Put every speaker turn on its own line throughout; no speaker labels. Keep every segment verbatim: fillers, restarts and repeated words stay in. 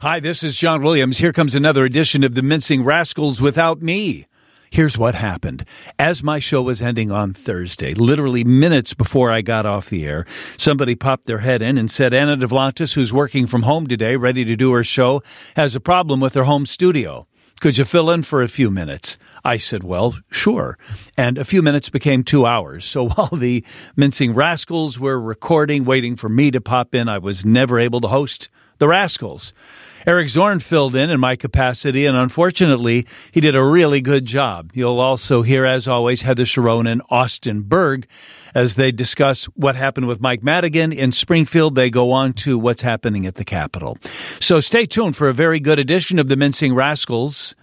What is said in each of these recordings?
Hi, this is John Williams. Here comes another edition of the Mincing Rascals without me. Here's what happened. As my show was ending on Thursday, literally minutes before I got off the air, somebody popped their head in and said, Anna Devlantis, who's working from home today, ready to do her show, has a problem with her home studio. Could you fill in for a few minutes? I said, well, sure. And a few minutes became two hours. So while the Mincing Rascals were recording, waiting for me to pop in, I was never able to host the Rascals. Eric Zorn filled in in my capacity, and unfortunately, he did a really good job. You'll also hear, as always, Heather Sharon and Austin Berg as they discuss what happened with Mike Madigan in Springfield. They go on to what's happening at the Capitol. So stay tuned for a very good edition of the Mincing Rascals.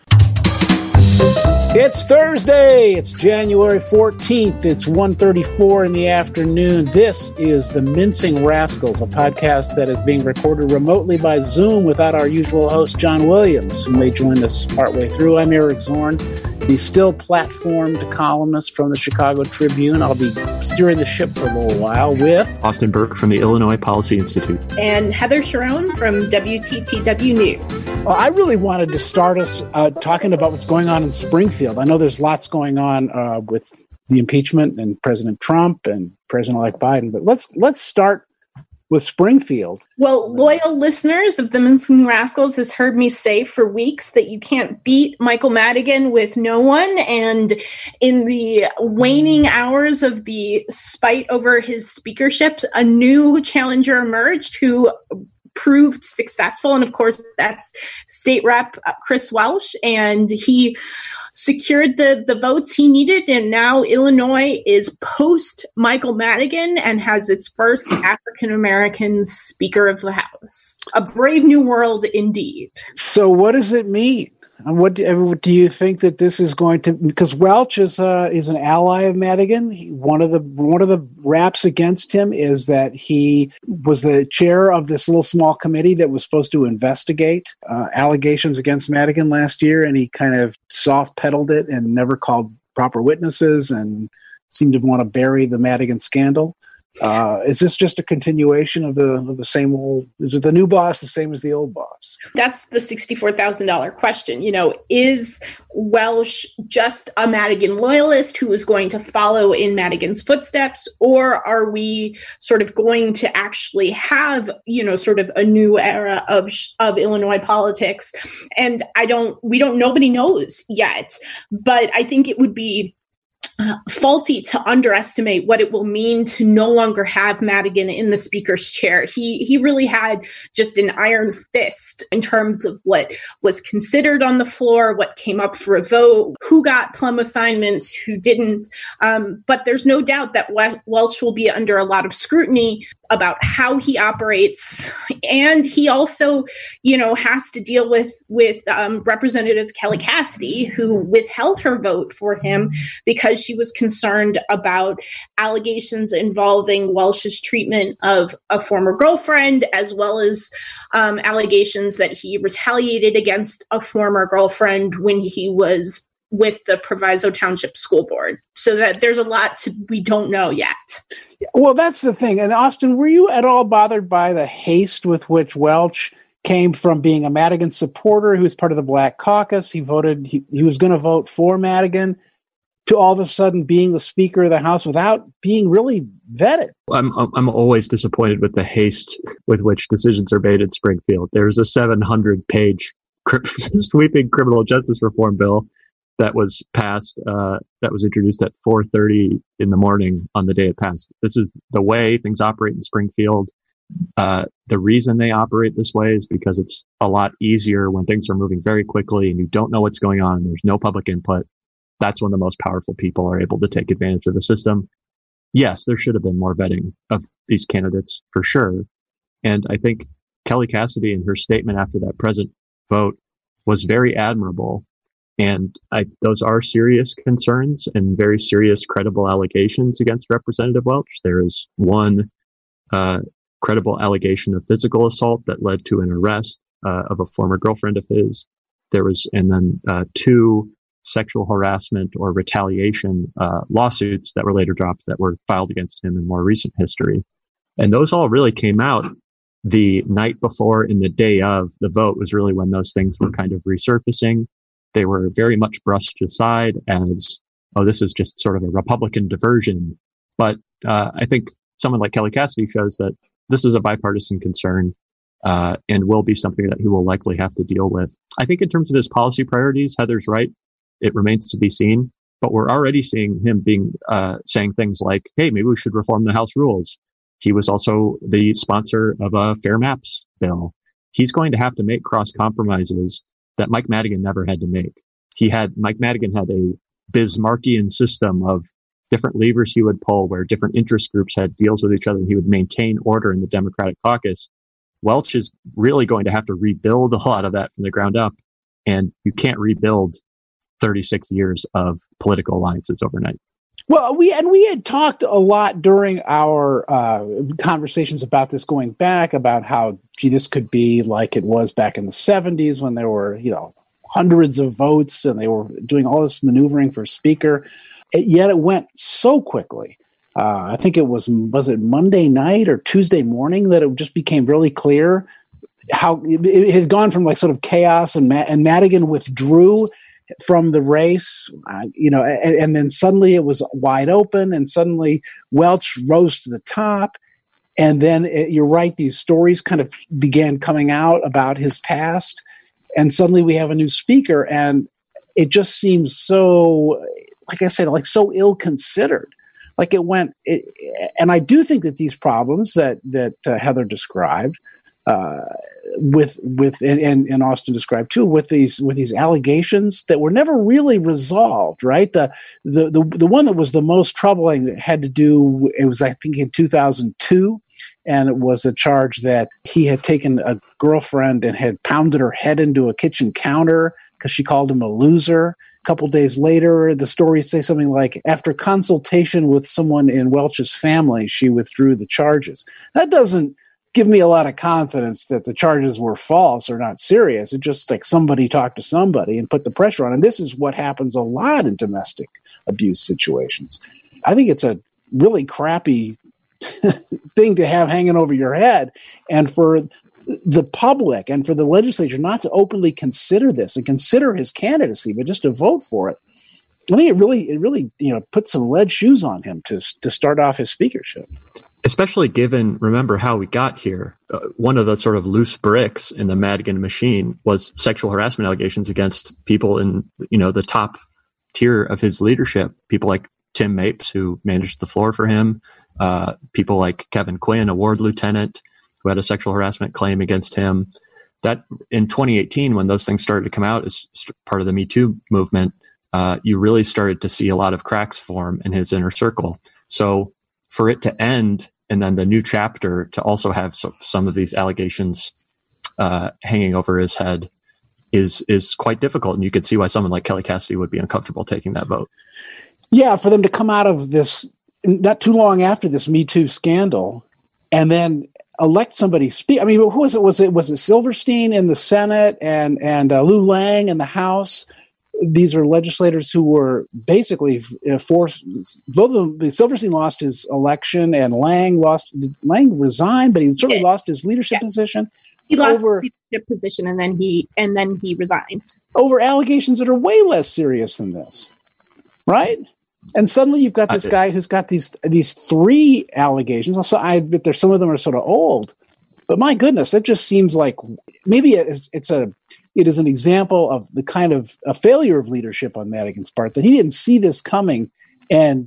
It's Thursday. It's January fourteenth. It's one thirty-four in the afternoon. This is the Mincing Rascals, a podcast that is being recorded remotely by Zoom without our usual host, John Williams, who may join us partway through. I'm Eric Zorn, the still platformed columnist from the Chicago Tribune. I'll be steering the ship for a little while with
Austin Burke from the Illinois Policy Institute
and Heather Sharon from W T T W News.
Well, I really wanted to start us uh, talking about what's going on in Springfield. I know there's lots going on uh, with the impeachment and President Trump and President-elect Biden, but let's let's start with Springfield.
Well, loyal listeners of the Mincing Rascals has heard me say for weeks that you can't beat Michael Madigan with no one. And in the waning hours of the spite over his speakership, a new challenger emerged who proved successful. And of course, that's State Rep Chris Welch. And he secured the, the votes he needed. And now Illinois is post Michael Madigan and has its first African-American Speaker of the House. A brave new world indeed.
So what does it mean? What do, do you think that this is going to? Because Welch is uh, is an ally of Madigan. He, one of the one of the raps against him is that he was the chair of this little small committee that was supposed to investigate uh, allegations against Madigan last year, and he kind of soft pedaled it and never called proper witnesses and seemed to want to bury the Madigan scandal. Uh, is this just a continuation of the of the same old? Is it the new boss the same as the old boss?
That's the sixty-four thousand dollars question. You know, is Welch just a Madigan loyalist who is going to follow in Madigan's footsteps, or are we sort of going to actually have, you know, sort of a new era of of Illinois politics? And I don't, we don't, nobody knows yet, but I think it would be Uh, faulty to underestimate what it will mean to no longer have Madigan in the speaker's chair. He he really had just an iron fist in terms of what was considered on the floor, what came up for a vote, who got plum assignments, who didn't. Um, but there's no doubt that Welch will be under a lot of scrutiny about how he operates. And he also, you know, has to deal with, with um, Representative Kelly Cassidy, who withheld her vote for him because she was concerned about allegations involving Welch's treatment of a former girlfriend, as well as um, allegations that he retaliated against a former girlfriend when he was with the Proviso Township School Board. So that there's a lot to we don't know yet.
Well, that's the thing. And Austin, were you at all bothered by the haste with which Welch came from being a Madigan supporter who was part of the Black Caucus? He voted, he, he was going to vote for Madigan, to all of a sudden being the Speaker of the House without being really vetted.
I'm I'm always disappointed with the haste with which decisions are made in Springfield. There's a seven hundred page cri- sweeping criminal justice reform bill that was passed, uh, that was introduced at four thirty in the morning on the day it passed. This is the way things operate in Springfield. Uh, the reason they operate this way is because it's a lot easier when things are moving very quickly and you don't know what's going on and there's no public input. That's when the most powerful people are able to take advantage of the system. Yes, there should have been more vetting of these candidates for sure. And I think Kelly Cassidy in her statement after that present vote was very admirable. And I, those are serious concerns and very serious credible allegations against Representative Welch. There is one uh, credible allegation of physical assault that led to an arrest uh, of a former girlfriend of his. There was, and then uh, two sexual harassment or retaliation uh, lawsuits that were later dropped that were filed against him in more recent history. And those all really came out the night before and the day of the vote was really when those things were kind of resurfacing. They were very much brushed aside as, oh, this is just sort of a Republican diversion. But uh, I think someone like Kelly Cassidy shows that this is a bipartisan concern uh, and will be something that he will likely have to deal with. I think in terms of his policy priorities, Heather's right. It remains to be seen. But we're already seeing him being uh, saying things like, hey, maybe we should reform the House rules. He was also the sponsor of a Fair Maps bill. He's going to have to make cross compromises that Mike Madigan never had to make. He had, Mike Madigan had a Bismarckian system of different levers he would pull where different interest groups had deals with each other and he would maintain order in the Democratic caucus. Welch is really going to have to rebuild a lot of that from the ground up. And you can't rebuild thirty-six years of political alliances overnight.
Well, we and we had talked a lot during our uh, conversations about this going back, about how, gee, this could be like it was back in the seventies when there were, you know, hundreds of votes and they were doing all this maneuvering for speaker. It, yet it went so quickly. Uh, I think it was, was it Monday night or Tuesday morning that it just became really clear how it, it had gone from like sort of chaos and, Ma- and Madigan withdrew from the race, uh, you know, and, and then suddenly it was wide open, and suddenly Welch rose to the top. And then it, you're right, these stories kind of began coming out about his past, and suddenly we have a new speaker, and it just seems so, like I said, like so ill-considered. Like it went, it, and I do think that these problems that that uh, Heather described, uh, with with and, and Austin described too, with these with these allegations that were never really resolved, right? The the the, the one that was the most troubling had to do, it was I think in two thousand two, and it was a charge that he had taken a girlfriend and had pounded her head into a kitchen counter because she called him a loser. A couple days later, the stories say something like, after consultation with someone in Welch's family, she withdrew the charges. That doesn't give me a lot of confidence that the charges were false or not serious. It's just like somebody talked to somebody and put the pressure on. And this is what happens a lot in domestic abuse situations. I think it's a really crappy thing to have hanging over your head. And for the public and for the legislature not to openly consider this and consider his candidacy, but just to vote for it, I think it really, it really, you know, put some lead shoes on him to to start off his speakership.
Especially given, remember how we got here. Uh, one of the sort of loose bricks in the Madigan machine was sexual harassment allegations against people in, you know, the top tier of his leadership. People like Tim Mapes, who managed the floor for him. Uh, people like Kevin Quinn, a ward lieutenant, who had a sexual harassment claim against him. That in twenty eighteen, when those things started to come out as part of the Me Too movement, uh, you really started to see a lot of cracks form in his inner circle. So for it to end and then the new chapter to also have so, some of these allegations uh, hanging over his head is is quite difficult. And you could see why someone like Kelly Cassidy would be uncomfortable taking that vote.
Yeah, for them to come out of this not too long after this Me Too scandal and then elect somebody. Speak. I mean, who was it? Was it was it Silverstein in the Senate and and uh, Lou Lang in the House? These are legislators who were basically uh, forced. Both of them, Silverstein lost his election, and Lang lost. Lang resigned, but he certainly yeah. lost his leadership yeah. position.
He lost over, his leadership position, and then he and then he resigned
over allegations that are way less serious than this, right? And suddenly you've got this guy who's got these these three allegations. Also, I admit there's some of them are sort of old, but my goodness, it just seems like maybe it's, it's a it is an example of the kind of a failure of leadership on Madigan's part, that he didn't see this coming and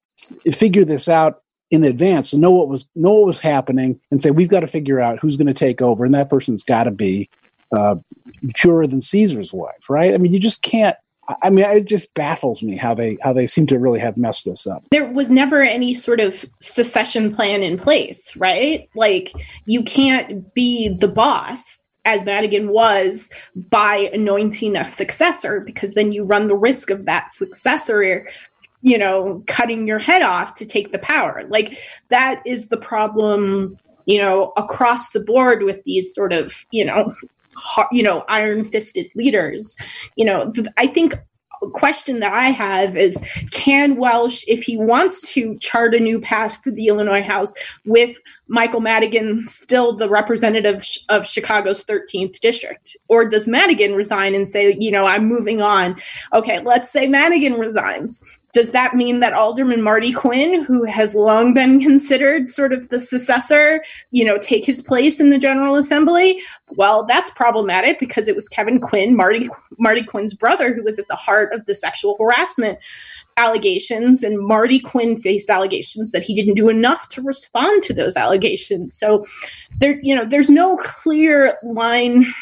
f- figure this out in advance, and know what was know what was happening, and say we've got to figure out who's going to take over, and that person's got to be uh, purer than Caesar's wife, right? I mean, you just can't. I mean, it just baffles me how they how they seem to really have messed this up.
There was never any sort of secession plan in place, right? Like, you can't be the boss, as Madigan was, by anointing a successor, because then you run the risk of that successor, you know, cutting your head off to take the power. Like, that is the problem, you know, across the board with these sort of, you know, you know, iron-fisted leaders. You know, I think a question that I have is, can Welch, if he wants to chart a new path for the Illinois House with Michael Madigan still the representative of Chicago's thirteenth district? Or does Madigan resign and say, you know, I'm moving on? Okay, let's say Madigan resigns. Does that mean that Alderman Marty Quinn, who has long been considered sort of the successor, you know, take his place in the General Assembly? Well, that's problematic because it was Kevin Quinn, Marty Marty Quinn's brother, who was at the heart of the sexual harassment allegations, and Marty Quinn faced allegations that he didn't do enough to respond to those allegations. So there, you know, there's no clear line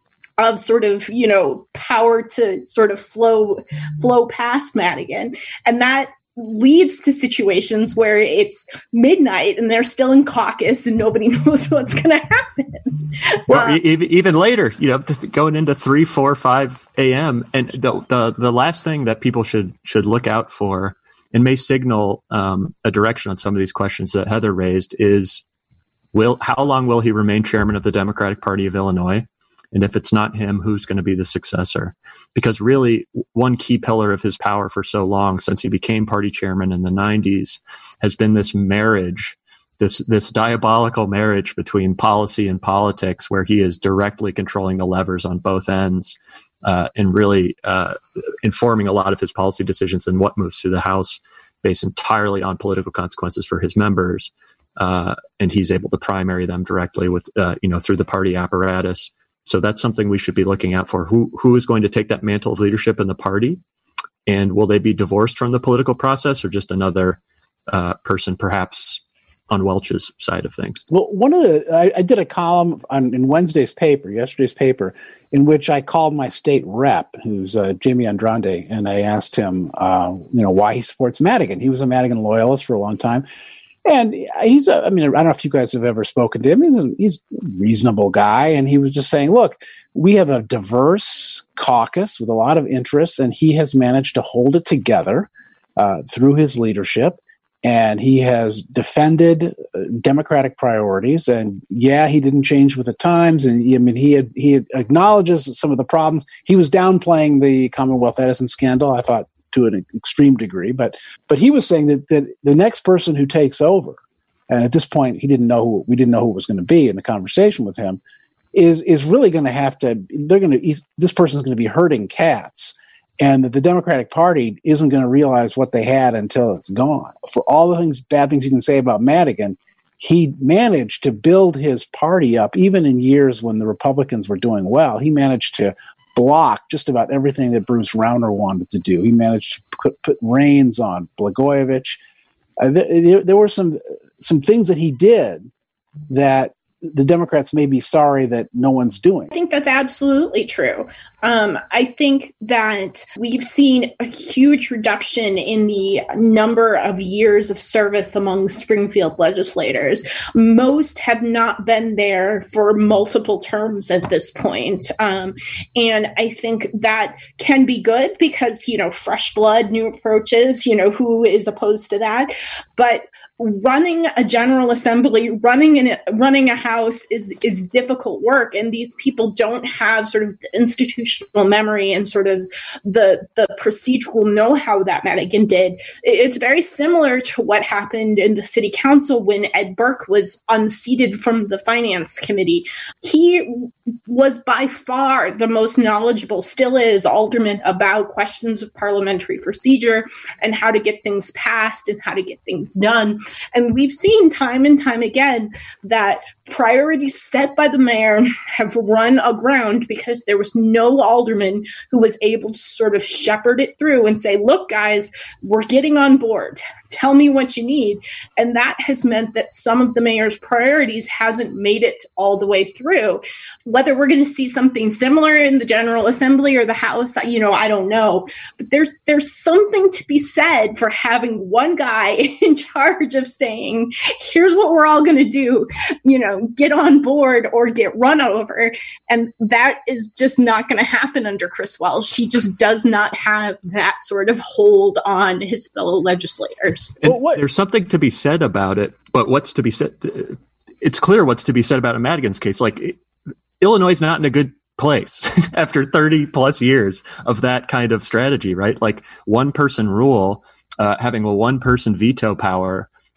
of sort of, you know, power to sort of flow flow past Madigan. And that leads to situations where it's midnight and they're still in caucus and nobody knows what's going to happen.
Well,
uh,
e- even later, you know, going into three, four, five a.m. And the, the the last thing that people should should look out for and may signal um, a direction on some of these questions that Heather raised is, will how long will he remain chairman of the Democratic Party of Illinois? And if it's not him, who's going to be the successor? Because really, one key pillar of his power for so long, since he became party chairman in the nineties, has been this marriage, this this diabolical marriage between policy and politics, where he is directly controlling the levers on both ends uh, and really uh, informing a lot of his policy decisions and what moves through the House based entirely on political consequences for his members. Uh, and he's able to primary them directly with, uh, you know, through the party apparatus. So that's something we should be looking out for. Who who is going to take that mantle of leadership in the party? And will they be divorced from the political process or just another uh, person, perhaps on Welch's side of things?
Well, one of the I, I did a column on in Wednesday's paper, yesterday's paper, in which I called my state rep, who's uh, Jamie Andrande, and I asked him, uh, you know, why he supports Madigan. He was a Madigan loyalist for a long time. And he's, a, I mean, I don't know if you guys have ever spoken to him. He's a, he's a reasonable guy. And he was just saying, look, we have a diverse caucus with a lot of interests, and he has managed to hold it together uh, through his leadership. And he has defended uh, Democratic priorities. And yeah, he didn't change with the times. And I mean, he had, he had acknowledges some of the problems. He was downplaying the Commonwealth Edison scandal, I thought, to an extreme degree, but but he was saying that, that the next person who takes over, and at this point he didn't know who we didn't know who it was going to be in the conversation with him, is is really going to have to they're going to this person is going to be herding cats, and that the Democratic Party isn't going to realize what they had until it's gone. For all the things bad things you can say about Madigan, he managed to build his party up even in years when the Republicans were doing well. He managed to block just about everything that Bruce Rauner wanted to do. He managed to put, put reins on Blagojevich. Uh, there, there were some some things that he did that the Democrats may be sorry that no one's doing.
I think that's absolutely true. Um, I think that we've seen a huge reduction in the number of years of service among Springfield legislators. Most have not been there for multiple terms at this point. Um, and I think that can be good because, you know, fresh blood, new approaches, you know, who is opposed to that? But running a General Assembly, running in a, running a House is is difficult work, and these people don't have sort of the institutional memory and sort of the the procedural know-how that Madigan did. It's very similar to what happened in the City Council when Ed Burke was unseated from the Finance Committee. He was by far the most knowledgeable, still is, alderman about questions of parliamentary procedure and how to get things passed and how to get things done. And we've seen time and time again that priorities set by the mayor have run aground because there was no alderman who was able to sort of shepherd it through and say, look, guys, we're getting on board. Tell me what you need. And that has meant that some of the mayor's priorities hasn't made it all the way through. Whether we're going to see something similar in the General Assembly or the House, you know, I don't know. But there's there's something to be said for having one guy in charge of saying, here's what we're all going to do, you know, get on board or get run over. And that is just not going to happen under Chris Welch. He just does not have that sort of hold on his fellow legislators.
And there's something to be said about it, but what's to be said? It's clear what's to be said about a Madigan's case. Like, it, Illinois is not in a good place after thirty plus years of that kind of strategy, right? Like one person rule, uh, having a one person veto power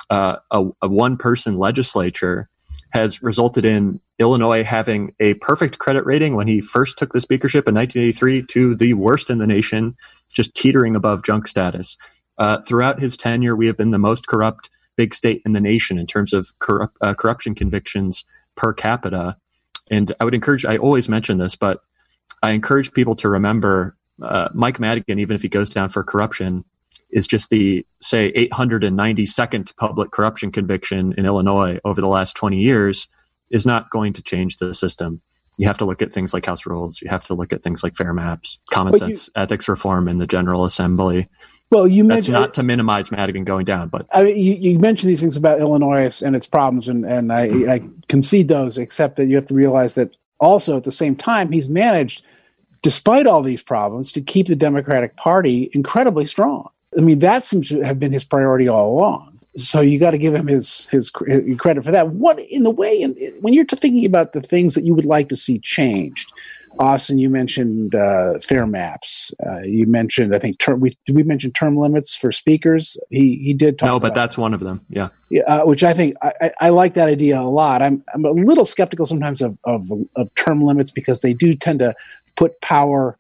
uh, a, a one-person legislature has resulted in Illinois having a perfect credit rating when he first took the speakership in nineteen eighty-three to the worst in the nation, just teetering above junk status. Uh, throughout his tenure, we have been the most corrupt big state in the nation in terms of corrupt, uh, corruption convictions per capita. And I would encourage, I always mention this, but I encourage people to remember uh, Mike Madigan, even if he goes down for corruption, is just the, say, eight hundred ninety-second public corruption conviction in Illinois over the last twenty years, is not going to change the system. You have to look at things like House rules. You have to look at things like fair maps, common but sense, you, ethics reform in the General Assembly.
Well, you
That's
mentioned
not to minimize Madigan going down, but
I mean, you, you mentioned these things about Illinois and its problems, and, and I, I concede those, except that you have to realize that also at the same time, he's managed, despite all these problems, to keep the Democratic Party incredibly strong. I mean, that seems to have been his priority all along. So you got to give him his, his his credit for that. What in the way, in, when you're thinking about the things that you would like to see changed, Austin, you mentioned uh, fair maps. Uh, you mentioned, I think, term, we did we mention term limits for speakers? He he did talk.
No, but
about
that's one of them. Yeah,
yeah, uh, which I think I, I, I like that idea a lot. I'm I'm a little skeptical sometimes of, of of term limits because they do tend to put power.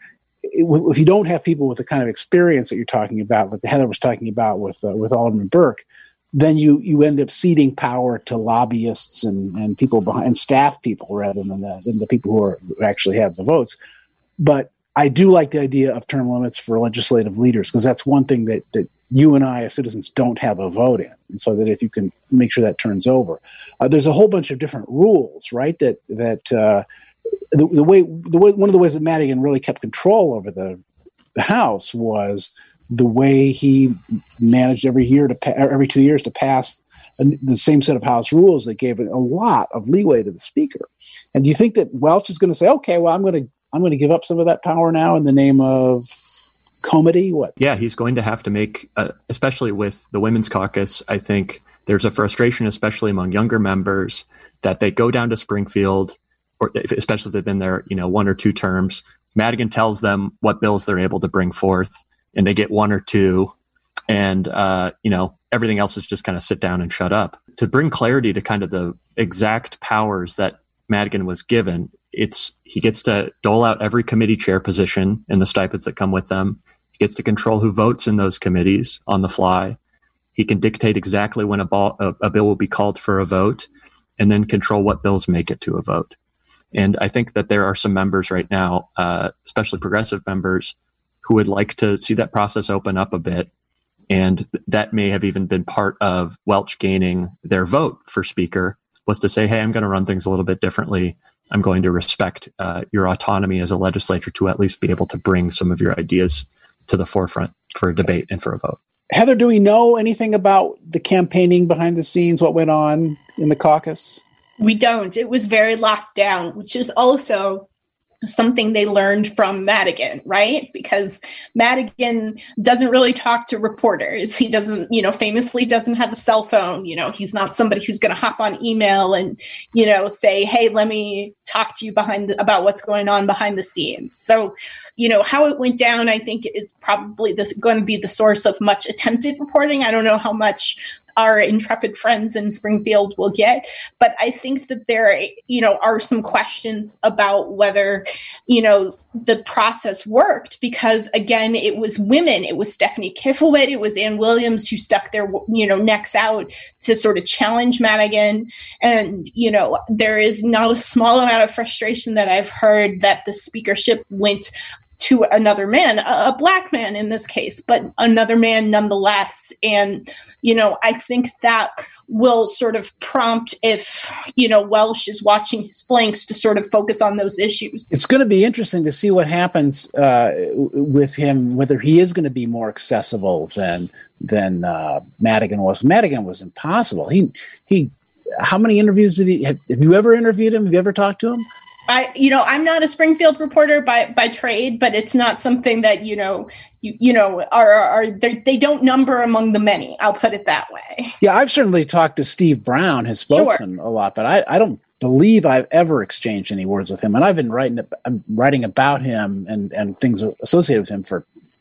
If you don't have people with the kind of experience that you're talking about, like Heather was talking about with uh, with Alderman Burke, then you you end up ceding power to lobbyists and, and people behind and staff people rather than the, than the people who, are, who actually have the votes. But I do like the idea of term limits for legislative leaders because that's one thing that, that you and I as citizens don't have a vote in, and so that if you can make sure that turns over, uh, there's a whole bunch of different rules, right? That that uh, the, the way the way one of the ways that Madigan really kept control over the the House was the way he managed every year to pa- every two years to pass the same set of House rules that gave it a lot of leeway to the Speaker. And do you think that Welch is going to say, "Okay, well, I'm going to I'm going to give up some of that power now in the name of comity"? What?
Yeah, he's going to have to make, uh, especially with the Women's Caucus. I think there's a frustration, especially among younger members, that they go down to Springfield, or especially if they've been there, you know, one or two terms. Madigan tells them what bills they're able to bring forth, and they get one or two, and uh, you know, everything else is just kind of sit down and shut up. To bring clarity to kind of the exact powers that Madigan was given, it's he gets to dole out every committee chair position and the stipends that come with them. He gets to control who votes in those committees on the fly. He can dictate exactly when a, ball, a, a bill will be called for a vote, and then control what bills make it to a vote. And I think that there are some members right now, uh, especially progressive members, who would like to see that process open up a bit. And th- that may have even been part of Welch gaining their vote for Speaker, was to say, hey, I'm going to run things a little bit differently. I'm going to respect uh, your autonomy as a legislature to at least be able to bring some of your ideas to the forefront for a debate and for a vote.
Heather, do we know anything about the campaigning behind the scenes, what went on in the caucus?
We don't. It was very locked down, which is also something they learned from Madigan, right? Because Madigan doesn't really talk to reporters. He doesn't, you know, famously doesn't have a cell phone. You know, he's not somebody who's going to hop on email and, you know, say, hey, let me talk to you behind the, about what's going on behind the scenes. So, you know, how it went down, I think, is probably this, going to be the source of much attempted reporting. I don't know how much our intrepid friends in Springfield will get. But I think that there, you know, are some questions about whether, you know, the process worked because, again, it was women. It was Stephanie Kiffelwit. It was Ann Williams who stuck their, you know, necks out to sort of challenge Madigan. And, you know, there is not a small amount of frustration that I've heard that the speakership went to another man, a, a black man in this case, but another man nonetheless. And, you know, I think that will sort of prompt if, you know, Welch is watching his flanks to sort of focus on those issues.
It's going to be interesting to see what happens uh, with him, whether he is going to be more accessible than than uh, Madigan was. Madigan was impossible. He, he, how many interviews did he, have, have you ever interviewed him? Have you ever talked to him?
I, you know, I'm not a Springfield reporter by, by trade, but it's not something that, you know, you, you know, are, are they don't number among the many. I'll put it that way.
Yeah, I've certainly talked to Steve Brown, his spokesman, sure. a lot, but I, I don't believe I've ever exchanged any words with him. And I've been writing I'm writing about him and, and things associated with him for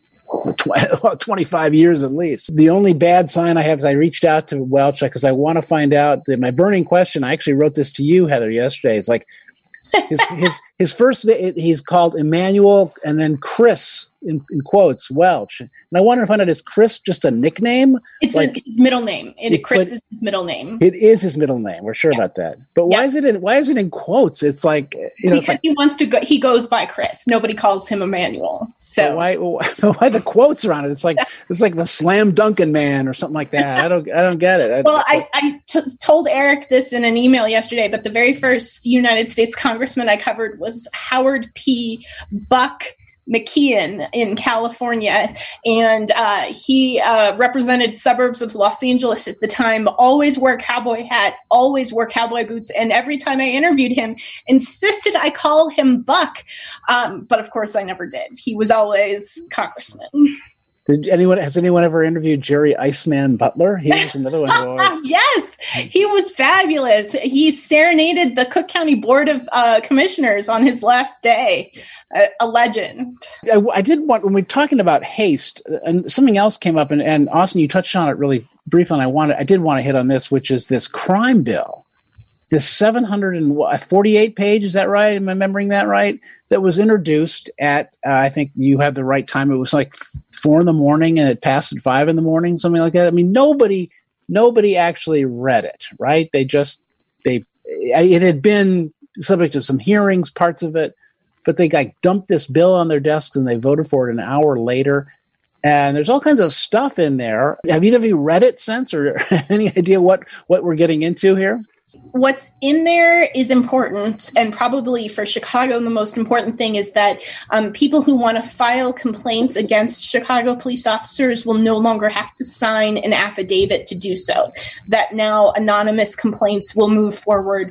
twenty-five years at least. The only bad sign I have is I reached out to Welch because I want to find out that my burning question. I actually wrote this to you, Heather, yesterday. It's like his his his first name, he's called Emmanuel and then Chris in, in quotes Welch. And I wanted to find out, is Chris just a nickname?
It's like, a, his middle name. It, Chris is his middle name.
It is his middle name. We're sure yeah. about that. But why yeah. is it in why is it in quotes? It's like you know,
because
it's like,
he wants to go. He goes by Chris. Nobody calls him Emmanuel. So
why why the quotes around it? It's like it's like the Slam Dunkin' Man or something like that. I don't I don't get it.
Well, I,
like,
I t- told Eric this in an email yesterday, but the very first United States congressman I covered was Howard P. Buck McKeon in California, and uh, he uh, represented suburbs of Los Angeles at the time, always wore cowboy hat, always wore cowboy boots, and every time I interviewed him, insisted I call him Buck. Um, but of course I never did. He was always congressman.
Did anyone has anyone ever interviewed Jerry Iceman Butler? He was another one who always...
Yes, he was fabulous. He serenaded the Cook County Board of uh, Commissioners on his last day. Uh, a legend.
I, I did want, when we're talking about haste, and something else came up, and, and Austin, you touched on it really briefly, and I wanted, I did want to hit on this, which is this crime bill. This seven hundred forty-eight page, is that right? Am I remembering that right? That was introduced at, uh, I think you had the right time. It was like four in the morning and it passed at five in the morning, something like that. I mean, nobody, nobody actually read it, right? They just, they, it had been subject to some hearings, parts of it, but they got dumped this bill on their desks and they voted for it an hour later. And there's all kinds of stuff in there. Have either of you read it since, or any idea what, what we're getting into here?
What's in there is important, and probably for Chicago, the most important thing is that um, people who want to file complaints against Chicago police officers will no longer have to sign an affidavit to do so. That now anonymous complaints will move forward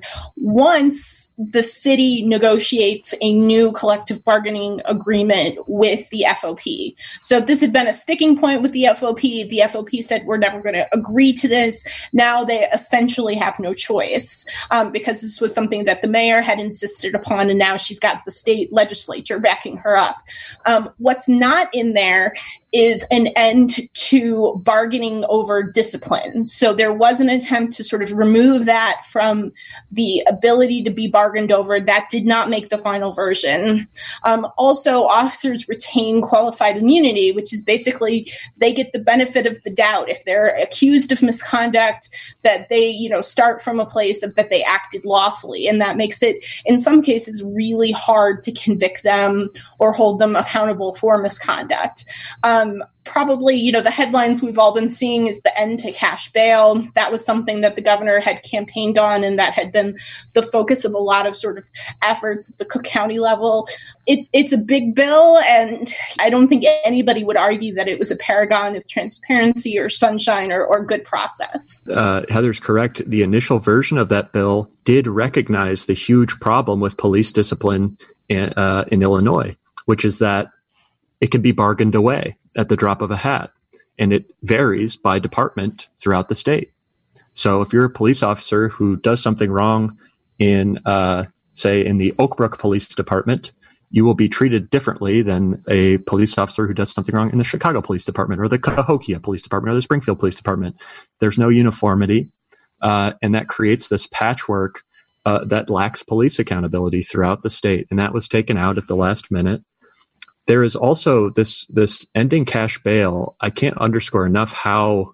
once the city negotiates a new collective bargaining agreement with the F O P. So if this had been a sticking point with the F O P, the F O P said, we're never going to agree to this. Now they essentially have no choice, um, because this was something that the mayor had insisted upon, and now she's got the state legislature backing her up. Um, what's not in there is an end to bargaining over discipline. So there was an attempt to sort of remove that from the ability to be bargained over. That did not make the final version. Um, also, officers retain qualified immunity, which is basically they get the benefit of the doubt. If they're accused of misconduct, that they, you know, start from a place of that they acted lawfully. And that makes it, in some cases, really hard to convict them or hold them accountable for misconduct. Um, Probably, you know, the headlines we've all been seeing is the end to cash bail. That was something that the governor had campaigned on, and that had been the focus of a lot of sort of efforts at the Cook County level. It, it's a big bill, and I don't think anybody would argue that it was a paragon of transparency or sunshine or, or good process.
Uh, Heather's correct. The initial version of that bill did recognize the huge problem with police discipline in, uh, in Illinois, which is that it can be bargained away at the drop of a hat, and it varies by department throughout the state. So if you're a police officer who does something wrong in, uh, say, in the Oak Brook Police Department, you will be treated differently than a police officer who does something wrong in the Chicago Police Department or the Cahokia Police Department or the Springfield Police Department. There's no uniformity, uh, and that creates this patchwork uh, that lacks police accountability throughout the state, and that was taken out at the last minute. There is also this this ending cash bail. I can't underscore enough how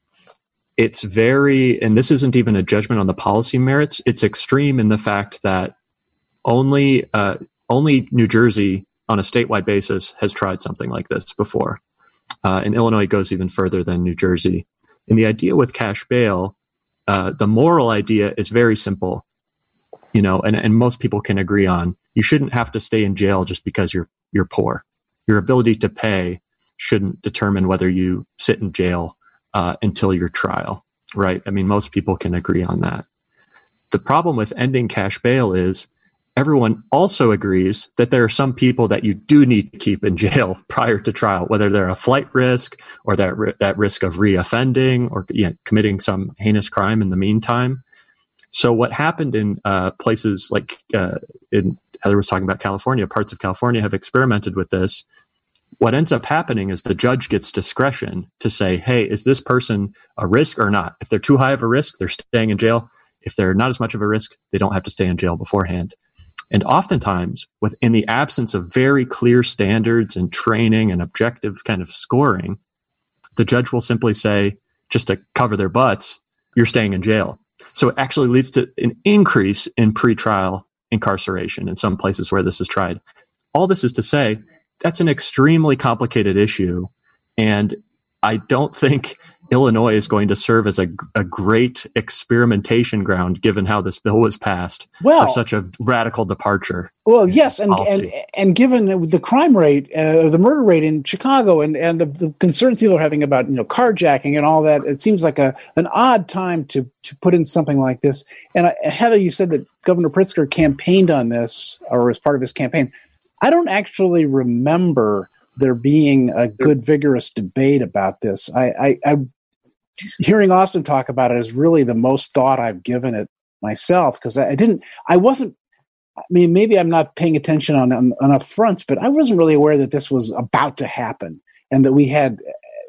it's very, and this isn't even a judgment on the policy merits. It's extreme in the fact that only uh, only New Jersey on a statewide basis has tried something like this before. Uh, and Illinois goes even further than New Jersey. And the idea with cash bail, uh, the moral idea is very simple, you know, and, and most people can agree on. You shouldn't have to stay in jail just because you're you're poor. Your ability to pay shouldn't determine whether you sit in jail uh, until your trial, right? I mean, most people can agree on that. The problem with ending cash bail is everyone also agrees that there are some people that you do need to keep in jail prior to trial, whether they're a flight risk or that ri- that risk of reoffending or you know, committing some heinous crime in the meantime. So what happened in uh, places like uh, in Heather was talking about California, parts of California have experimented with this. what ends up happening is the judge gets discretion to say, hey, is this person a risk or not? If they're too high of a risk, they're staying in jail. If they're not as much of a risk, they don't have to stay in jail beforehand. And oftentimes, within the absence of very clear standards and training and objective kind of scoring, the judge will simply say, just to cover their butts, you're staying in jail. So it actually leads to an increase in pretrial incarceration in some places where this is tried. All this is to say, that's an extremely complicated issue. And I don't think Illinois is going to serve as a, a great experimentation ground, given how this bill was passed,
well,
for such a radical departure.
Well, yes, and, and and given the crime rate, uh, the murder rate in Chicago, and, and the, the concerns people are having about you know carjacking and all that, it seems like a an odd time to to put in something like this. And I, Heather, you said that Governor Pritzker campaigned on this, or as part of his campaign. I don't actually remember there being a good, vigorous debate about this. I, I, I hearing Austin talk about it is really the most thought I've given it myself, because I, I didn't, I wasn't, I mean, maybe I'm not paying attention on, on enough fronts, but I wasn't really aware that this was about to happen and that we had,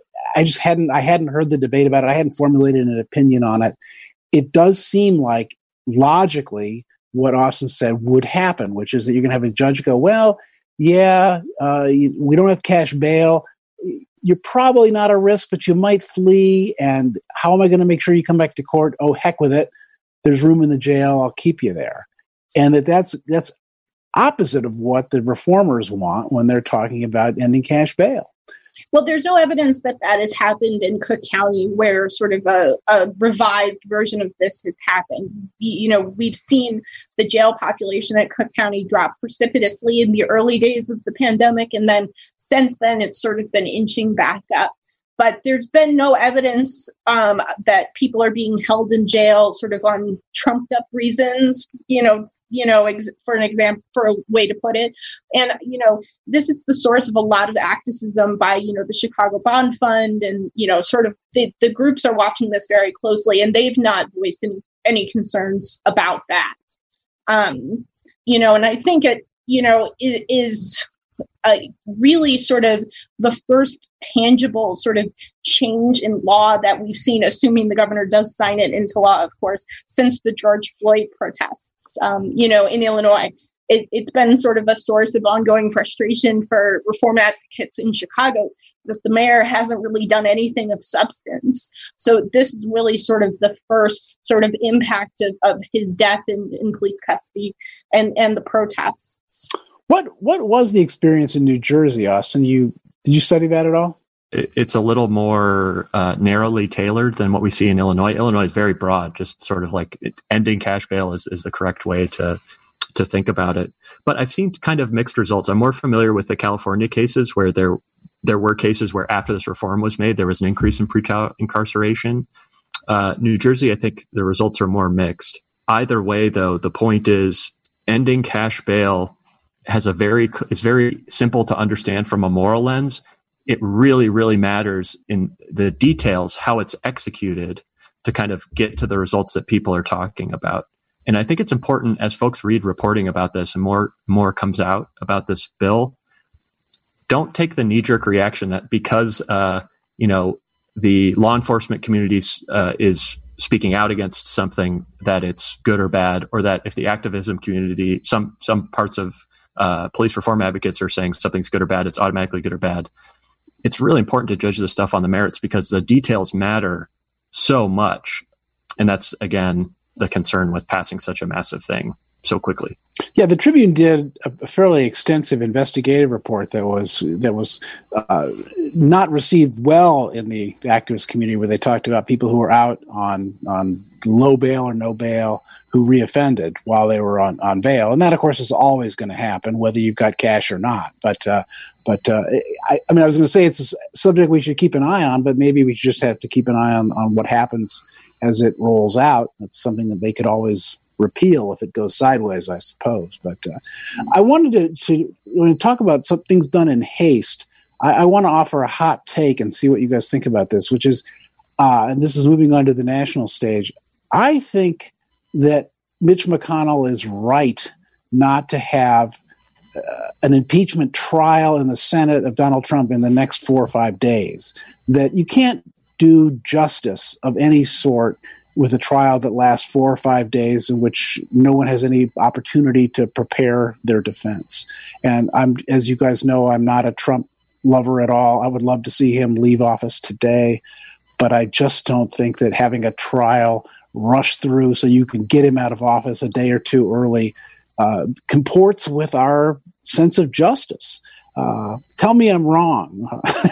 I just hadn't, I hadn't heard the debate about it. I hadn't formulated an opinion on it. It does seem like logically what Austin said would happen, which is that you're going to have a judge go, well, yeah, uh, you, we don't have cash bail. You're probably not a risk, but you might flee. And how am I going to make sure you come back to court? Oh, heck with it. There's room in the jail. I'll keep you there. And that that's, that's opposite of what the reformers want when they're talking about ending cash bail.
Well, there's no evidence that that has happened in Cook County, where sort of a, a revised version of this has happened. You know, we've seen the jail population at Cook County drop precipitously in the early days of the pandemic. And then since then, it's sort of been inching back up. But there's been no evidence um, that people are being held in jail sort of on trumped up reasons, you know, you know, ex- for an example, for a way to put it. And, you know, this is the source of a lot of activism by, you know, the Chicago Bond Fund and, you know, sort of the, the groups are watching this very closely, and they've not voiced any, any concerns about that. Um, you know, and I think it, you know, it is Uh, really sort of the first tangible sort of change in law that we've seen, assuming the governor does sign it into law, of course, since the George Floyd protests, um, you know, in Illinois. It, it's been sort of a source of ongoing frustration for reform advocates in Chicago that the mayor hasn't really done anything of substance. So this is really sort of the first sort of impact of, of his death in, in police custody and, and the protests.
What what was the experience in New Jersey, Austin? You did you study that at all?
It's a little more uh, narrowly tailored than what we see in Illinois. Illinois is very broad, just sort of like it, ending cash bail is, is the correct way to to think about it. But I've seen kind of mixed results. I'm more familiar with the California cases where there there were cases where after this reform was made, there was an increase in pretrial incarceration. Uh, New Jersey, I think the results are more mixed. Either way, though, the point is ending cash bail has a very, it's very simple to understand from a moral lens. It really, really matters in the details, how it's executed to kind of get to the results that people are talking about. And I think it's important as folks read reporting about this and more, more comes out about this bill, don't take the knee-jerk reaction that because, uh, you know, the law enforcement community uh, is speaking out against something, that it's good or bad, or that if the activism community, some, some parts of Uh, police reform advocates are saying something's good or bad, it's automatically good or bad. It's really important to judge this stuff on the merits because the details matter so much. And that's, again, the concern with passing such a massive thing so quickly.
Yeah, the Tribune did a fairly extensive investigative report that was that was uh, not received well in the activist community, where they talked about people who were out on on low bail or no bail who reoffended while they were on, on bail. And that, of course, is always going to happen, whether you've got cash or not. But, uh, but uh, I, I mean, I was going to say it's a subject we should keep an eye on, but maybe we just have to keep an eye on, on what happens as it rolls out. It's something that they could always repeal if it goes sideways, I suppose. But uh, I wanted to, to, when we talk about some things done in haste, I, I want to offer a hot take and see what you guys think about this, which is, uh, and this is moving on to the national stage. I think that Mitch McConnell is right not to have uh, an impeachment trial in the Senate of Donald Trump in the next four or five days, that you can't do justice of any sort with a trial that lasts four or five days in which no one has any opportunity to prepare their defense. And I'm, as you guys know, I'm not a Trump lover at all. I would love to see him leave office today, but I just don't think that having a trial rush through so you can get him out of office a day or two early uh, comports with our sense of justice. Uh, tell me I'm wrong,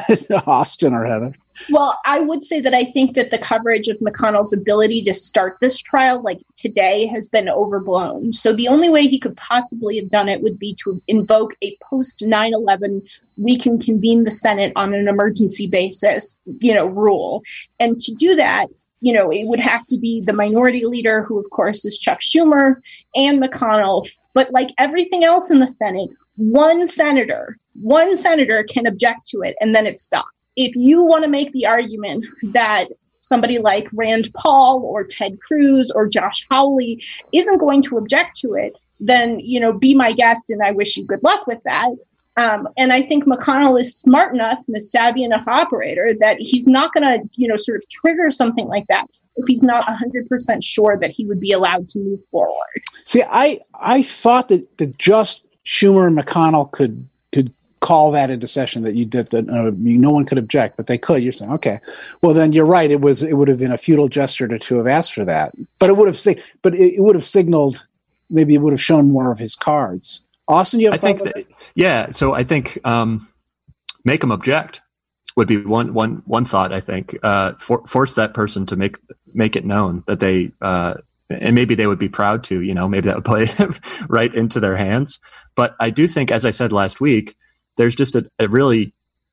Austin or Heather.
Well, I would say that I think that the coverage of McConnell's ability to start this trial, like today, has been overblown. So the only way he could possibly have done it would be to invoke a post nine eleven, we can convene the Senate on an emergency basis, you know, rule. And to do that, you know, it would have to be the minority leader, who, of course, is Chuck Schumer, and McConnell. But like everything else in the Senate, one senator, one senator can object to it, and then it stops. If you want to make the argument that somebody like Rand Paul or Ted Cruz or Josh Hawley isn't going to object to it, then, you know, be my guest, and I wish you good luck with that. Um, and I think McConnell is smart enough and a savvy enough operator that he's not going to, you know, sort of trigger something like that if he's not one hundred percent sure that he would be allowed to move forward.
See, I, I thought that, that just Schumer and McConnell could could call that into session, that you did that uh, no one could object, but they could. You're saying, okay, well then you're right. It was it would have been a futile gesture to, to have asked for that, but it would have sig- but it, it would have signaled, maybe it would have shown more of his cards. Austin, you have
I think that, yeah. So I think um, make them object would be one one one thought. I think uh, for, force that person to make make it known that they uh, and maybe they would be proud to. You know, maybe that would play right into their hands. But I do think, as I said last week, there's just a, a really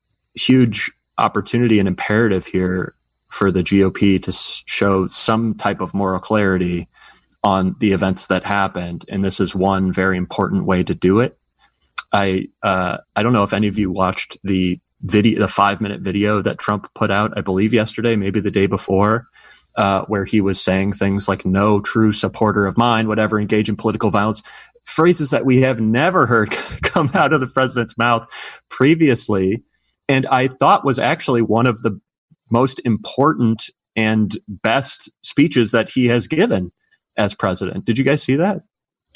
huge opportunity and imperative here for the G O P to show some type of moral clarity on the events that happened. And this is one very important way to do it. I uh, I don't know if any of you watched the video, the five minute video that Trump put out, I believe yesterday, maybe the day before, uh, where he was saying things like, no true supporter of mine would ever engage in political violence. Phrases that we have never heard come out of the president's mouth previously. And I thought was actually one of the most important and best speeches that he has given as president. Did you guys see that?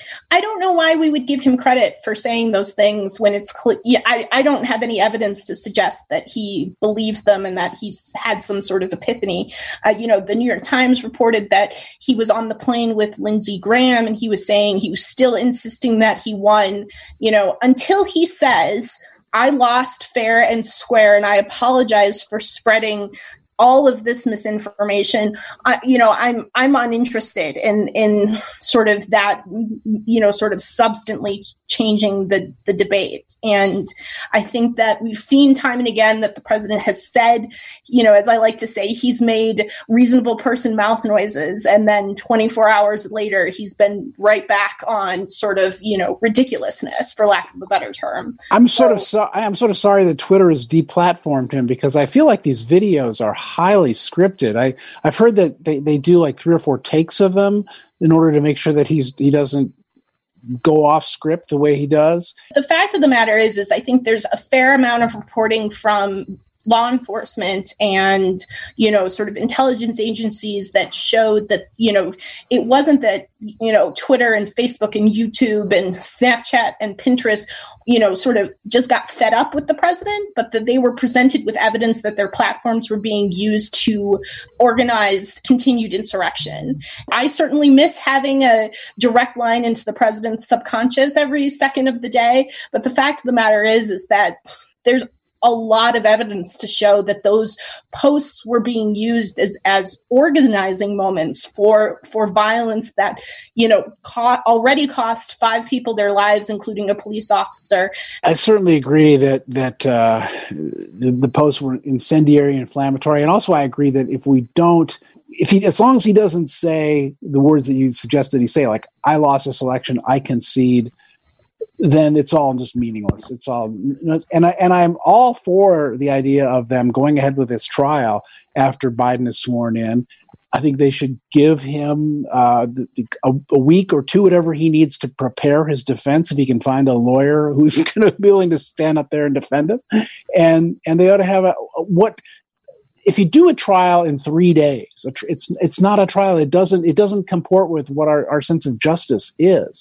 I don't know why we would give him credit for saying those things when it's clear. Yeah, I, I don't have any evidence to suggest that he believes them and that he's had some sort of epiphany. Uh, you know, the New York Times reported that he was on the plane with Lindsey Graham and he was saying he was still insisting that he won, you know, until he says, I lost fair and square and I apologize for spreading all of this misinformation. I, you know, I'm I'm uninterested in in sort of that, you know, sort of substantially changing the the debate. And I think that we've seen time and again that the president has said, you know, as I like to say, he's made reasonable person mouth noises, and then twenty-four hours later, he's been right back on sort of, you know, ridiculousness, for lack of a better term.
I'm sort so, of so, I'm sort of sorry that Twitter has deplatformed him, because I feel like these videos are highly scripted. I, I've heard that they, they do like three or four takes of them in order to make sure that he's he doesn't go off script the way he does.
The fact of the matter is, is I think there's a fair amount of reporting from law enforcement and, you know, sort of intelligence agencies that showed that, you know, it wasn't that, you know, Twitter and Facebook and YouTube and Snapchat and Pinterest, you know, sort of just got fed up with the president, but that they were presented with evidence that their platforms were being used to organize continued insurrection. I certainly miss having a direct line into the president's subconscious every second of the day. But the fact of the matter is, is that there's a lot of evidence to show that those posts were being used as, as organizing moments for for violence that, you know, co- already cost five people their lives, including a police officer.
I certainly agree that that uh, the, the posts were incendiary and inflammatory, and also I agree that if we don't, if he, as long as he doesn't say the words that you suggested he say, like "I lost this election, I concede," then it's all just meaningless. It's all, and I and I'm all for the idea of them going ahead with this trial after Biden is sworn in. I think they should give him uh, a, a week or two, whatever he needs to prepare his defense, if he can find a lawyer who's going to be willing to stand up there and defend him. And and they ought to have a what if you do a trial in three days. It's it's not a trial. It doesn't it doesn't comport with what our, our sense of justice is.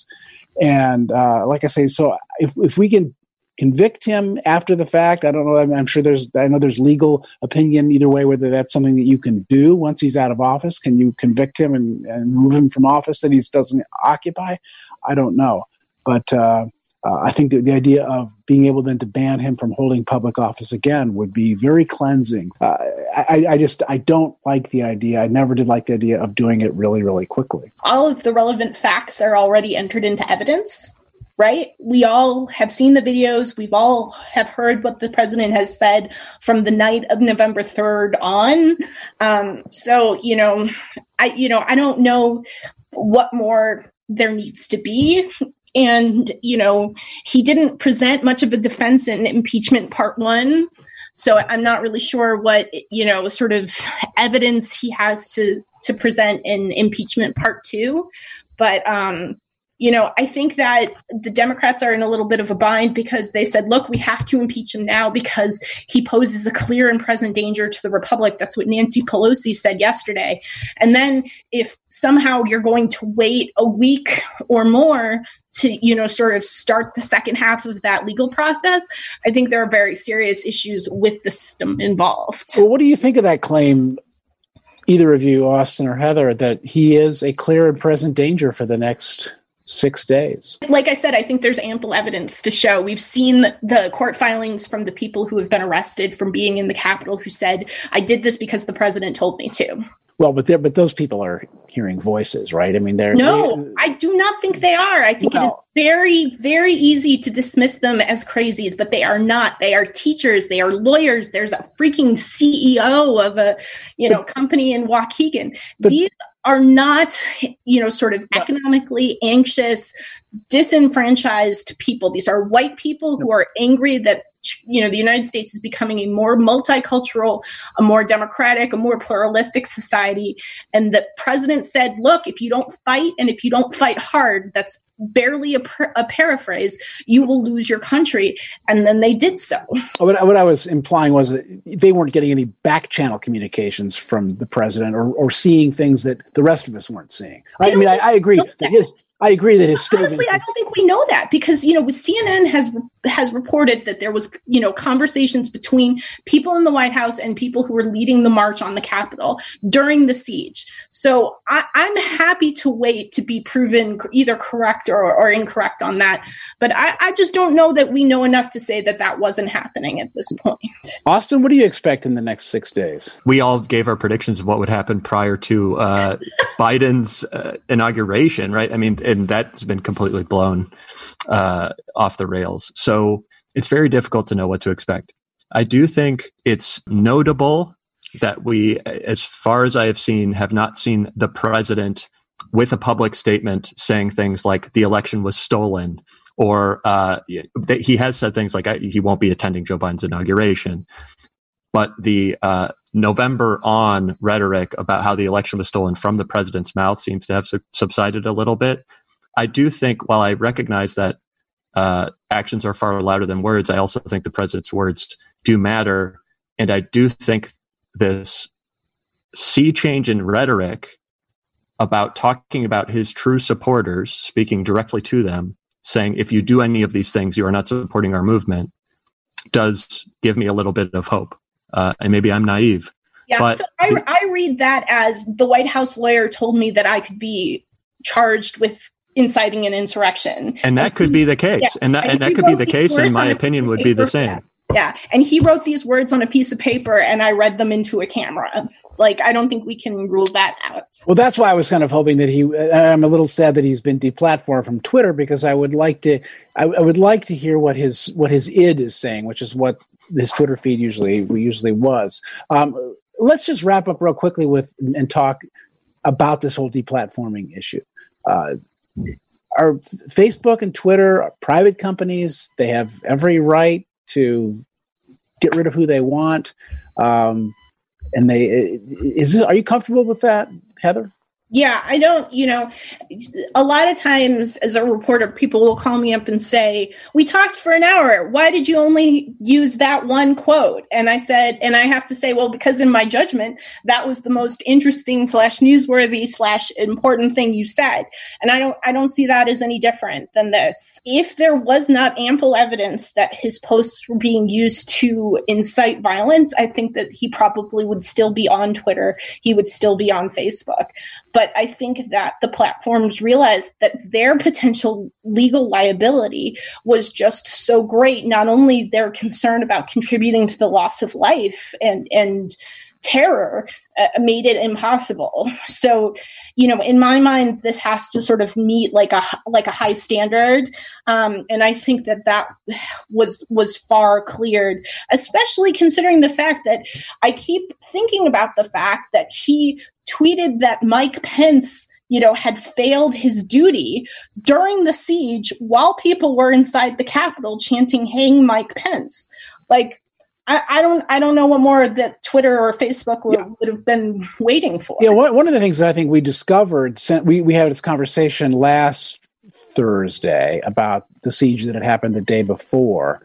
And uh, like I say, so if if we can convict him after the fact, I don't know. I'm, I'm sure there's, I know there's legal opinion either way, whether that's something that you can do once he's out of office. Can you convict him and, and remove him from office that he doesn't occupy? I don't know. But uh, uh, I think that the idea of being able then to ban him from holding public office again would be very cleansing. Uh, I, I just, I don't like the idea. I never did like the idea of doing it really, really quickly.
All of the relevant facts are already entered into evidence. Right? We all have seen the videos. We've all have heard what the president has said from the night of November third on. Um, so, you know, I, you know, I don't know what more there needs to be. And, you know, he didn't present much of a defense in impeachment part one. So I'm not really sure what, you know, sort of evidence he has to, to present in impeachment part two. But, um, You know, I think that the Democrats are in a little bit of a bind because they said, look, we have to impeach him now because he poses a clear and present danger to the Republic. That's what Nancy Pelosi said yesterday. And then if somehow you're going to wait a week or more to, you know, sort of start the second half of that legal process, I think there are very serious issues with the system involved.
Well, what do you think of that claim, either of you, Austin or Heather, that he is a clear and present danger for the next six days?
Like I said, I think there's ample evidence to show. We've seen the court filings from the people who have been arrested from being in the Capitol who said, I did this because the president told me to.
Well, but but those people are hearing voices, right? I mean, they're...
No,
they,
I do not think they are. I think well, it is very, very easy to dismiss them as crazies, but they are not. They are teachers. They are lawyers. There's a freaking C E O of a, you know, but, company in Waukegan. But, These are not, you know, sort of economically anxious, disenfranchised people. These are white people who are angry that, you know, the United States is becoming a more multicultural, a more democratic, a more pluralistic society. And the president said, look, if you don't fight and if you don't fight hard, that's barely a, a paraphrase, you will lose your country. And then they did so.
What, what I was implying was that they weren't getting any back channel communications from the president or, or seeing things that the rest of us weren't seeing. I, I mean, I, I agree that, that his, I agree that his statement.
Honestly, I don't think we know that because, you know, C N N has has reported that there was, you know, conversations between people in the White House and people who were leading the march on the Capitol during the siege. So I, I'm happy to wait to be proven either correct or, or incorrect on that. But I, I just don't know that we know enough to say that that wasn't happening at this point.
Austin, what do you expect in the next six days?
We all gave our predictions of what would happen prior to uh, Biden's uh, inauguration, right? I mean, and that's been completely blown uh, off the rails. So it's very difficult to know what to expect. I do think it's notable that we, as far as I have seen, have not seen the president with a public statement saying things like the election was stolen, or uh, that he has said things like he won't be attending Joe Biden's inauguration. But the uh, November on rhetoric about how the election was stolen from the president's mouth seems to have su- subsided a little bit. I do think, while I recognize that uh, actions are far louder than words, I also think the president's words do matter. And I do think this sea change in rhetoric about talking about his true supporters, speaking directly to them, saying, if you do any of these things, you are not supporting our movement, does give me a little bit of hope. Uh, and maybe I'm naive.
Yeah,
but
so I,
the,
I read that as the White House lawyer told me that I could be charged with inciting an insurrection.
And that and could he, be the case. Yeah, and that and, and that could be the case, and my opinion would be the same.
Yeah. yeah, and he wrote these words on a piece of paper, and I read them into a camera. Like, I don't think we can rule that out.
Well, that's why I was kind of hoping that he, I'm a little sad that he's been deplatformed from Twitter, because I would like to, I, I would like to hear what his, what his id is saying, which is what his Twitter feed usually, usually was. Um, let's just wrap up real quickly with, and talk about this whole deplatforming issue. Uh, our Facebook and Twitter are private companies. They have every right to get rid of who they want. Um, And they is this, are you comfortable with that? Heather?
Yeah, I don't, you know, a lot of times as a reporter, people will call me up and say, we talked for an hour. Why did you only use that one quote? And I said, and I have to say, well, because in my judgment, that was the most interesting slash newsworthy slash important thing you said. And I don't, I don't see that as any different than this. If there was not ample evidence that his posts were being used to incite violence, I think that he probably would still be on Twitter. He would still be on Facebook. But I think that the platforms realized that their potential legal liability was just so great. Not only they're concerned about contributing to the loss of life and, and terror uh, made it impossible. So, you know, in my mind, this has to sort of meet like a like a high standard, um, and I think that that was was far cleared. Especially considering the fact that I keep thinking about the fact that he tweeted that Mike Pence, you know, had failed his duty during the siege while people were inside the Capitol chanting "Hang Mike Pence." Like, I, I don't, I don't know what more that Twitter or Facebook would, yeah. would have been waiting for.
Yeah, one, one of the things that I think we discovered, we we had this conversation last Thursday about the siege that had happened the day before.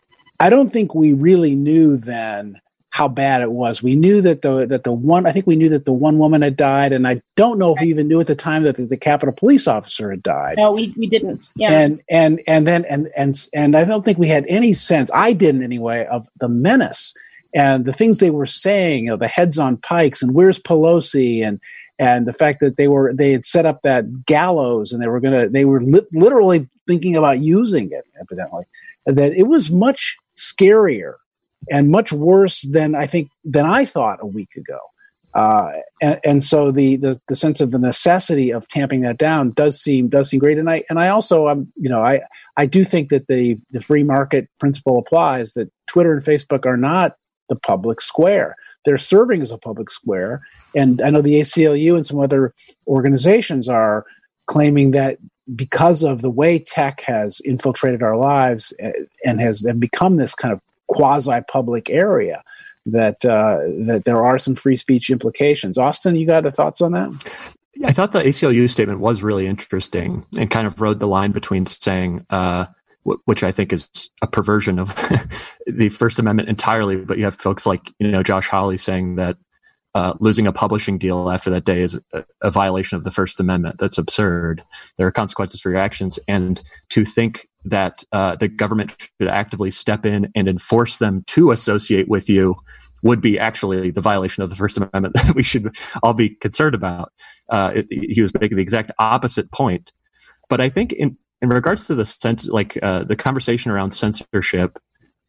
I don't think we really knew then how bad it was. We knew that the that the one I think we knew that the one woman had died, and I don't know if we even knew at the time that the, the Capitol police officer had died.
No, we, we didn't. Yeah.
And and and then and and and I don't think we had any sense, I didn't anyway, of the menace and the things they were saying, you know, the heads on pikes and where's Pelosi, and and the fact that they were they had set up that gallows and they were gonna they were li- literally thinking about using it, evidently. And that it was much scarier and much worse than I think than I thought a week ago, uh, and, and so the, the the sense of the necessity of tamping that down does seem does seem great. And I and I also um you know I I do think that the the free market principle applies, that Twitter and Facebook are not the public square. They're serving as a public square, and I know the A C L U and some other organizations are claiming that because of the way tech has infiltrated our lives and has and become this kind of quasi-public area, that uh, that there are some free speech implications. Austin, you got the thoughts on that?
I thought the A C L U statement was really interesting and kind of rode the line between saying, uh, w- which I think is a perversion of the First Amendment entirely, but you have folks like, you know, Josh Hawley saying that uh, losing a publishing deal after that day is a, a violation of the First Amendment. That's absurd. There are consequences for your actions, and to think that uh, the government should actively step in and enforce them to associate with you would be actually the violation of the First Amendment that we should all be concerned about. Uh, it, he was making the exact opposite point. But I think in, in regards to the sense, like uh, the conversation around censorship,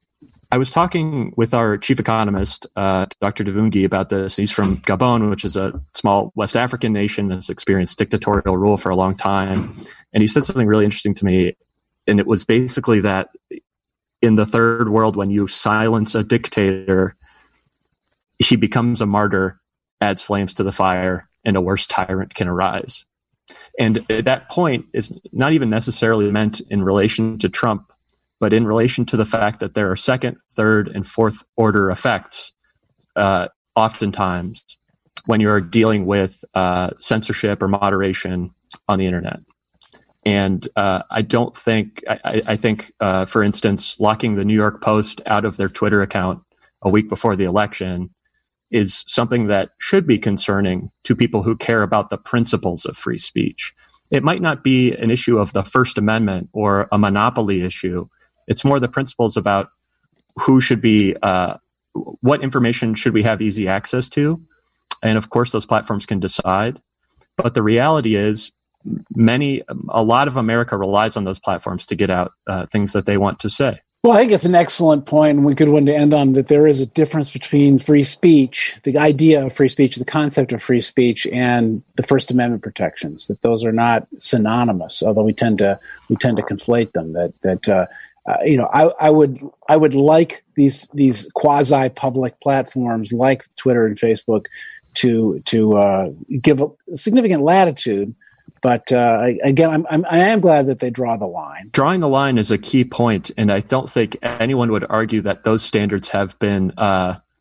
I was talking with our chief economist, uh, Doctor Devungi, about this. He's from Gabon, which is a small West African nation that's experienced dictatorial rule for a long time. And he said something really interesting to me. And it was basically that in the third world, when you silence a dictator, he becomes a martyr, adds flames to the fire, and a worse tyrant can arise. And at that point, it's not even necessarily meant in relation to Trump, but in relation to the fact that there are second, third, and fourth order effects, uh, oftentimes, when you're dealing with uh, censorship or moderation on the internet. And uh, I don't think, I, I think, uh, for instance, locking the New York Post out of their Twitter account a week before the election is something that should be concerning to people who care about the principles of free speech. It might not be an issue of the First Amendment or a monopoly issue. It's more the principles about who should be, uh, what information should we have easy access to? And of course, those platforms can decide. But the reality is, many, a lot of America relies on those platforms to get out uh, things that they want to say.
Well, I think it's an excellent point, and we could one to end on that there is a difference between free speech, the idea of free speech, the concept of free speech, and the First Amendment protections. That those are not synonymous, although we tend to we tend to conflate them. That that uh, uh, you know, I, I would I would like these these quasi public platforms like Twitter and Facebook to to uh, give a significant latitude. But uh, again, I'm, I'm, I am glad that they draw the line.
Drawing the line is a key point, and I don't think anyone would argue that those standards have been uh,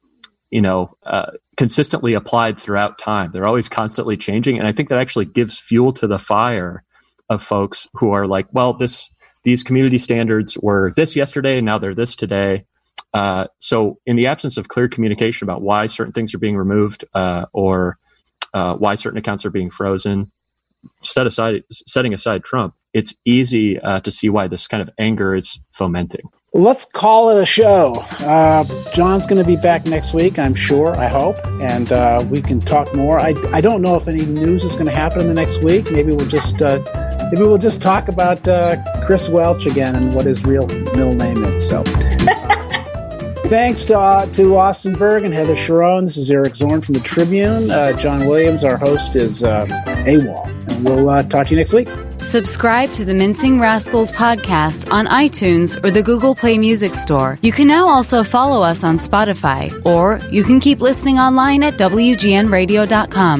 you know, uh, consistently applied throughout time. They're always constantly changing. And I think that actually gives fuel to the fire of folks who are like, well, this these community standards were this yesterday, and now they're this today. Uh, so in the absence of clear communication about why certain things are being removed uh, or uh, why certain accounts are being frozen, set aside, setting aside Trump, it's easy uh, to see why this kind of anger is fomenting.
Let's call it a show. Uh, John's going to be back next week, I'm sure, I hope, and uh, we can talk more. I, I don't know if any news is going to happen in the next week. Maybe we'll just uh, maybe we'll just talk about uh, Chris Welch again and what his real middle name is. So, thanks to uh, to Austin Berg and Heather Sharon. This is Eric Zorn from the Tribune. Uh, John Williams, our host, is uh, AWOL, and we'll uh, talk to you next week.
Subscribe to the Mincing Rascals podcast on iTunes or the Google Play Music Store. You can now also follow us on Spotify, or you can keep listening online at W G N radio dot com.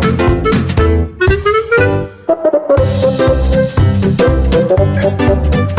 Thank you.